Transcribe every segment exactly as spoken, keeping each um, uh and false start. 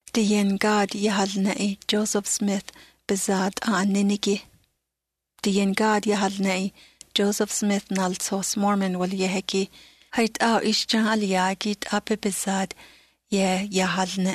Diyen God yahalnei Joseph Smith bezad a ninigi. Diyen God yahalnei Joseph Smith nalsos Mormon wal yeheki. Hait a ishjan aliyagit ape bezad ye yahalne.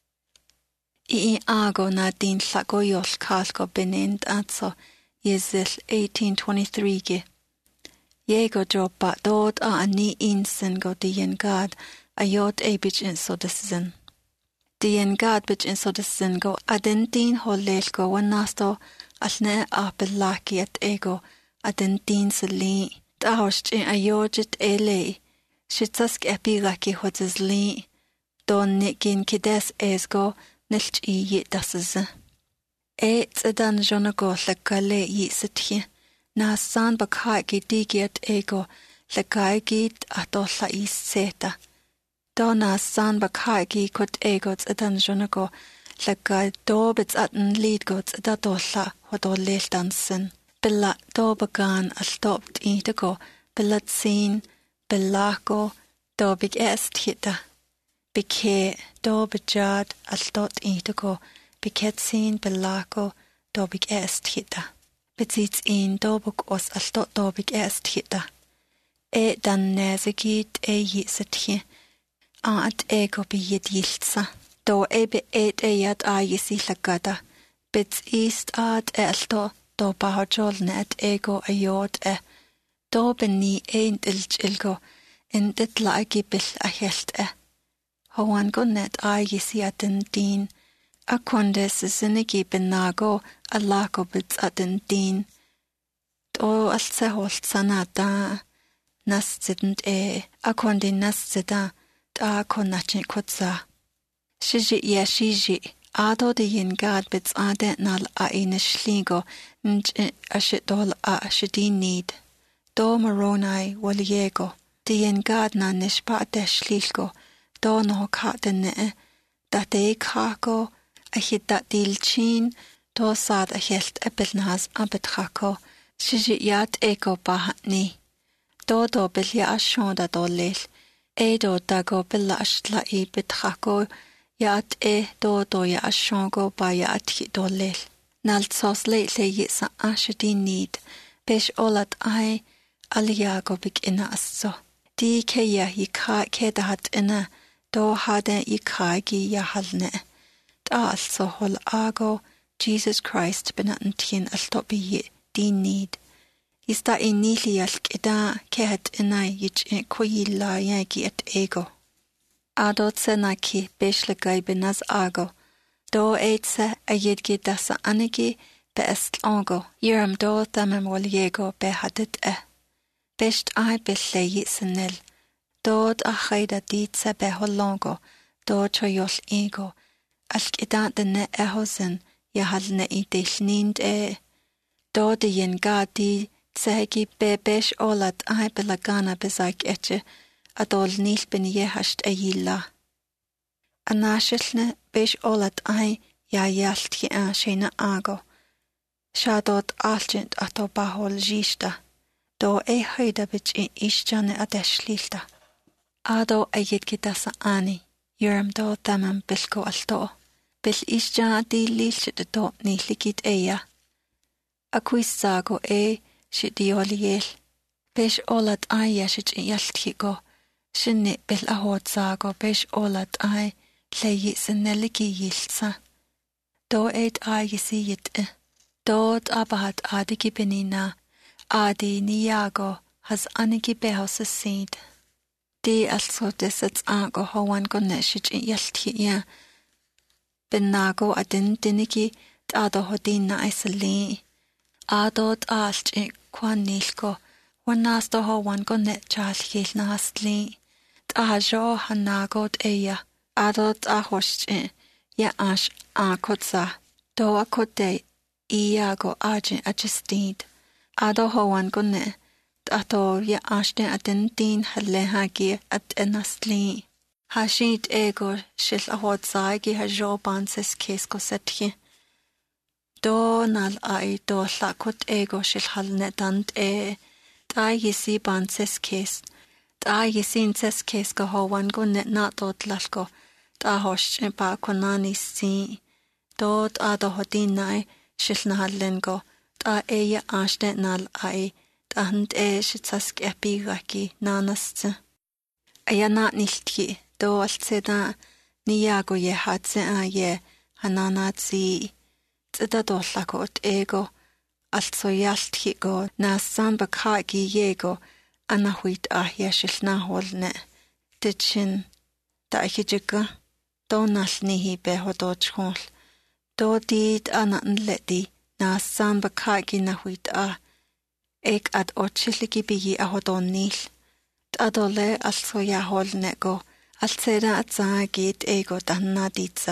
I ago na din llago yol kalko benind atso yezil eighteen twenty-three ge. Yego dropa dod a ani insen go diyen God a yod e bich in so desen. Diyen God bich in so desen go adin din holel go wanasto alne a belaki at ego adin din sali. Dahost in a yojit ele. Shitsask epigaki hotzes li. Don nikin kides esgo nilch i yit dasze. E tsedan jonago lekale yi sitje. Na san bakaki digiat ego lekaigit atolla is seta. Don na san bakaki kot ego tsedan jonago lekai dobits aten lead gots datolla hodolel dansen. Billa dobagan altopt itago billat sin billago dobig est hita. Bike dobajad altot itago biket sin billago dobig est hita. Bezits in dobuk os altot dobig est hita. E dan nezegit e yisatje. Aat ego bi yidiltsa. Do ebe et e yad a yisi lagada. Bits east ad e alto do bahajol net ego a yod e. Do ben ni ein ilch ilgo. In dit laagi bil a helt e. Hoan go net a yisi adin din. A kondes zinigi ben nago a lago bits adin din. Do alse holt sana da. Nas zident e. A kondi nas zida. Da konachin kotza. Shiji ya shiji. Ado de yin God bits ade nal a ina shligo. Nj a shidol a shidin need. Do maronai waliego. De yin God na nishpa de shlilgo. Do no ka de ne. Da de kako. A hida dilchin. Do sad a helt a bilnaz a bitrako. Shiji yat ego bahatni. Do do bilya a shonda do lil. Edo dago billa ashtla I bitrako. Yat e do do ya ashongo ba ya atki do lil. Nalt sos le le yisa ashidin need. Besh olat ai aliyago big ina asso. Di ke ya yika ke dahat ina. Do hade yika gi ya halne. Da also hol ago Jesus Christ binatntien altobi yi din need. Ista in nili alk ida ke hat ina yich koyila yagi et ego. Ado tsenaki beshlagay benaz ago. Do eitse a yidgi dasa anigi be est ongo. Yiram do tamam waliego be hadit e. Besht ai bille yisenil. Dod a chayda ditse be holongo. Do choyol ego. Alk idan dene ehosen yahalne I dilnind e. Do de yin gadi tsegi be besh olat ai belagana bezaik etche. Adol nil ben yehasht a yilla. Anashilne besh olat ai ya yalt ki a shena ago. Shadot alchint ato bahol jishta. Do e haida bich I ishjane adeshlilta. Ado a yidgidasa ani. Yuram do tamam bilko alto. Bil ishja di lilchit do nilikit eya. Aquis sago e shidioliel. Besh olat ai yashit yalt ki go. Shinni bil ahod sago besh olat ai leyi sineliki yiltsa. Do eid ai yisi yit e. Dod abahat adiki benina. Adi niyago has aniki behos a seed. Di also desets ago hoan go neshich yalti ya. Benago adin diniki dado hodina isali. Adod alch e kwan nilko. Wanasto hoan go net chal hil nasli. Ajo hanagot eya. Adot ahoshche. Ya ash akotza. Do akote. Iago ajin ajistid. Ado hoan gone. Ato ya ashte atin din halehagi at enasli. Hashit ego shil ahot zagi hajo banses kesko setje. Do nal ai do lakot ego shil halnedant e. Da yisi banses kes. Da yisin ses kesko hoan go net not dot lalko. ta hosh pa konani si dot ado hodinai shilnahallengo ta eya ashte nal ai ta hant e shitsask epigaki nanast ayana niltki do altseda niyago ye hatse a ye hananatsi tseda dollakot ego also yaltki go nasan bakagi yego anahuit ah yashilna holne tchin ta hijika donal nihi behodotchol do dit ananledi nasan bakagi nahuit ah ek ad ochiliki bigi ahodonil adole also ya holne go altseda atsagit ego dannaditsa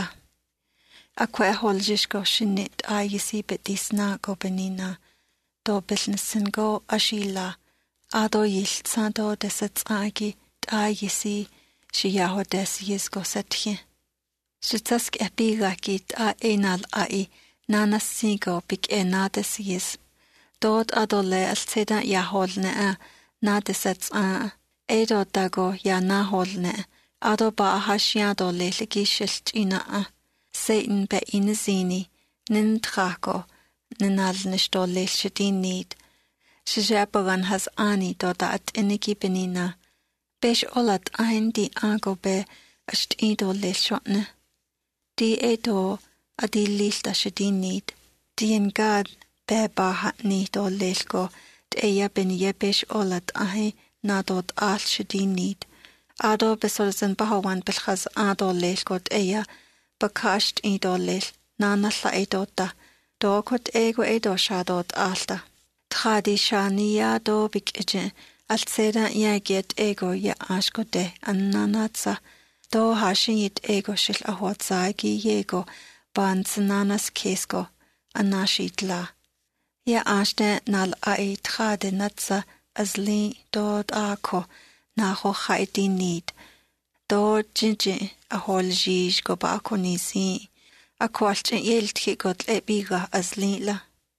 akwa holjisko shinit ayisi betisna go benina do businessen go ashila ado yiltsa do desatsagi ayisi shiyaho des yisko sethe shitsask epigakit a enal ai nanasigo big enades yis dort adole altseda ya holne a nadesats a edo dago ya na holne ado ba hashia do lelegi shiltina a Satan be inzini nin trako ninal nisto lelshidin need shijabagan has ani do da at iniki benina besh olat ein di ago be asht ido lelshotne di edo adi lilta shidin need di engad be ba hat ni do lelko deya ben ye besh olat ai na dot al shidin need ado besolzen bahawan belkhaz ado lelko deya bakasht idolil nanalla idota dokot ego edo shadot alta tradi shania do bikje altseda yaget ego ya ashkote annanatsa do hashit ego shil ahotsagi yego bansnanas kesko anashitla ya ashte nal ai trade natsa azli dot ako naho khaidinid do jinji a holjish go ba konisi a kwalchen yeltki got lebiga azlila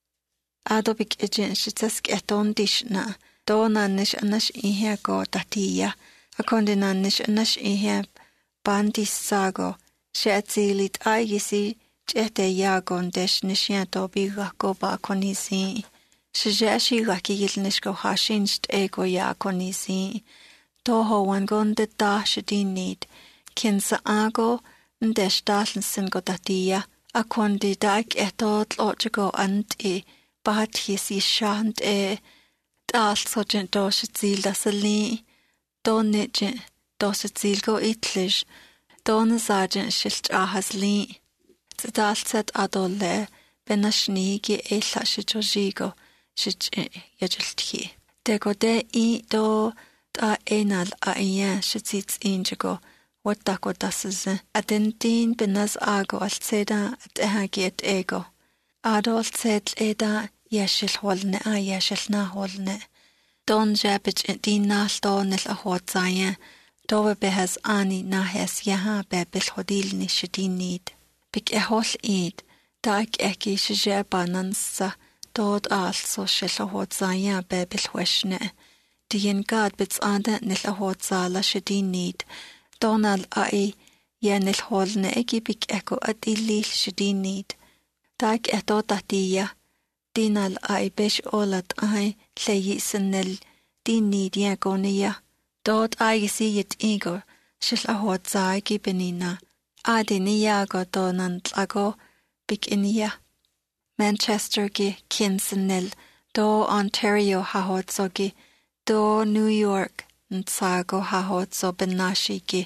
adobik ejen shitsask eton dishna do nanish anash ihe go tatia a kondinanish anash ihe bandis sago shetzilit ayisi chete yagon desh nishya do biga go ba konisi shijashi gaki yilnish go hashinst ego ya konisi Toho wangon de da shidin need kinsa ago nde stalin sin go datia a kondi dag etot logico and e bat hisi shant e dal so gent do shizil da sali don nitje do shizil go itlish don sergeant shilt a hasli dal set adolle benashnigi e lashijojigo shich yajilti dego de i do a enal a iya shitsits injigo watako dasze adentin benaz ago altseda at ehagiet ego ado altsed eda yashil holne a yashil na holne don jabich din naldo nel ahotsaya dowe behas ani na hes yaha bebil hodil ni shidinid bik ehol id dag eki shijabanansa dod also shil ahotsaya bebil weshne Dien gad bits anda nil ahotsala shidin need donal ai ya nil holne egibik eko adilil shidin need dag eto tatia dinal ai besh olat ai leyi sinel din need ya gonia dot ai si yet ego shil ahotsai gibenina adiniya go donan tlago bik inia Manchester gi kinsenel do Ontario hahotsogi do New York nsago hahotso benashiki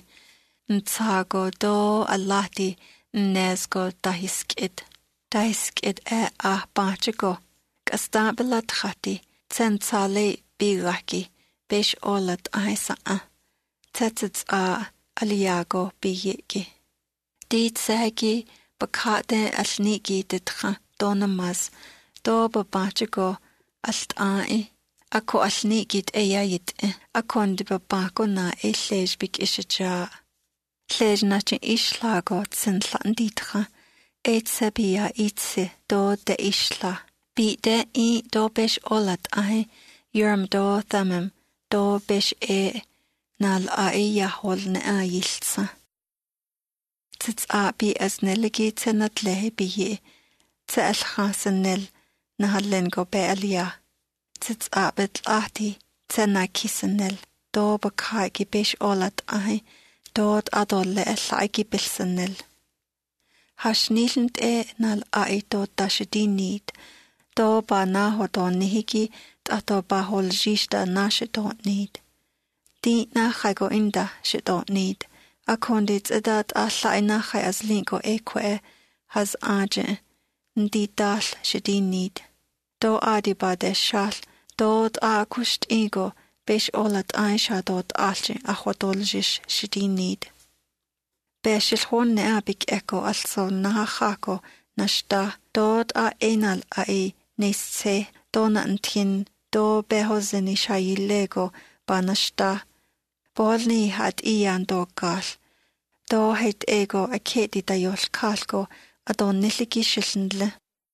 nsago do alati nesgo dahiskid dahiskid e ah bachiko kastabela khati tsensale bigaki besh olat aisa a tsets a aliago biyiki dit sagi bakade alniki ditcha donamas do babachiko alt ai Ako alnigit eyayit akon de babako na e lejbik ishaja. Lejnache ishlago tsinlanditra. Et sabia itse do de ishla. Bi de i do besh olat ai. Yurm do thamem do besh e. Nal ai yahol ne a yiltsa. Titsa bi azneligi tenat lehe biye. Te alchasanel nahalengo be alia. Titsa bet ahti tena kisanel. Do bakagi bish olat ahi. Dod adolle ellagi bilsanel. Hasnilent e nal ai do dashidinid. Do ba naho do nihigi tato ba hol jishta na shidot need. Di na chago inda shidot need. Akondit edat alla ina chai as linko eque has aje. Ndi dal shidinid. Do adi ba de shal. Dod a kusht ego. Besh olat aisha dod alje achwadoljish shidinid. Beshil honne abik eko also nahachako nashta dod a enal a e nestse dona antin do behozeni shayilego banashta. Bolni had ian do gal. Do heit ego a kedi da yol kalko adon niligi shilndle.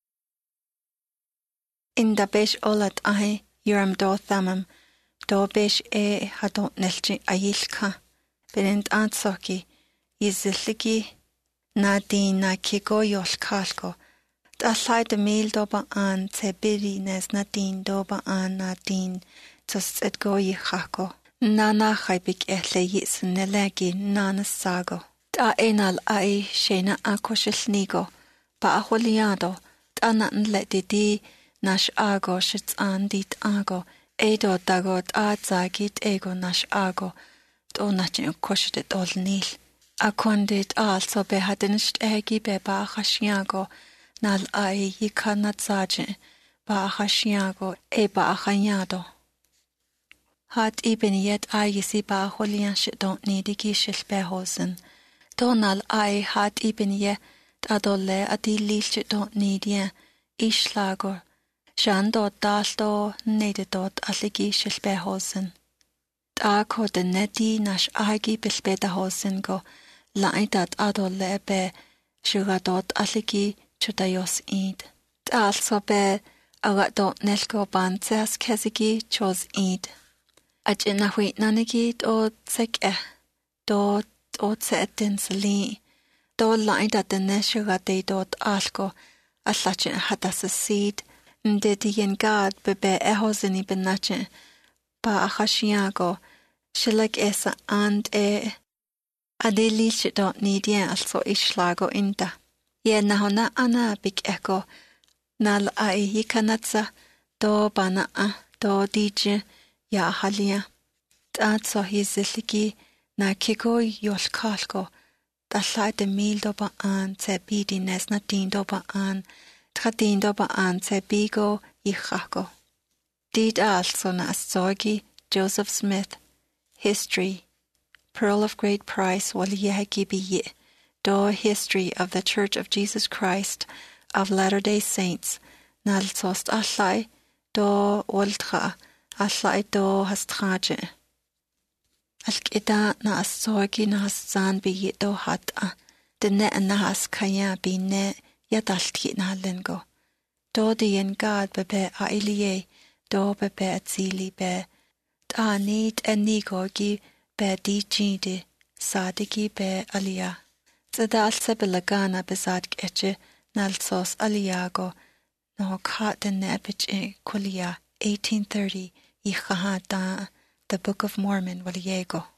Inda besh olat ahe yuram do thamam. Do besh e hadon nilji ayilka. Berend antsoki. Izilligi na din na kigo yol kalko. Allai de mil doba an te biri nes na din doba an na din tos et go yichako. Na na chaibik ehle yitsen nelegi na na sago. Da enal ai shena akoshil nigo. Ba aholiado. Da na nleti di nash ago shits an dit ago. Edo dagot a zagit ego nash ago. Do nachin koshit ol nil. Akondit also be hadinst egi be ba khashiago nal ai yikanat zaje ba khashiago e ba khanyado. Hat ibn yet ai yisi ba holian shidon nidigi shil behosen. Donal ai hat ibn ye adolle adili shidon nidien ishlago. Shando daldo nedidot aligi shil behosen. Da ko de nedi nash agi bilbeda hosen go. Laidat adolle be shugadot aligi chudayos id. Also be agadot nelko banzas kesigi chos id. Ajina huit nanigi do tsek eh. Do do tsetin sali. Do laidat de neshugade dot alko allachin hadas seed. Ndedi yen gad bebe ehosini benachin. Ba achashiago shilag esa and e. Adeli shidot nidien also ishlago inda. Ye nahona ana big echo. Nal ai yikanatsa do bana a do dije ya halia. Dad so hiziligi na kigo yol kalko. Dallai de mil doba an te bidi nes na din doba an. Tra din doba an te bigo yichako. Did also na astogi Joseph Smith. History. Pearl of Great Price wal yehagibi do History of the Church of Jesus Christ of Latter-day Saints nal sost allai do waltra allai do hastraje. Alkida na astogi na hasan bi do hata de ne na has kaya bi ne yadaltki na lengo. Do de yen gad bebe a ilie do bebe atzili be da need enigo gi be di jide sadigi be alia. Zada alsebelagana bezad eche nalsos aliago no kat de nebich e kulia eighteen thirty ichahada the Book of Mormon waliego.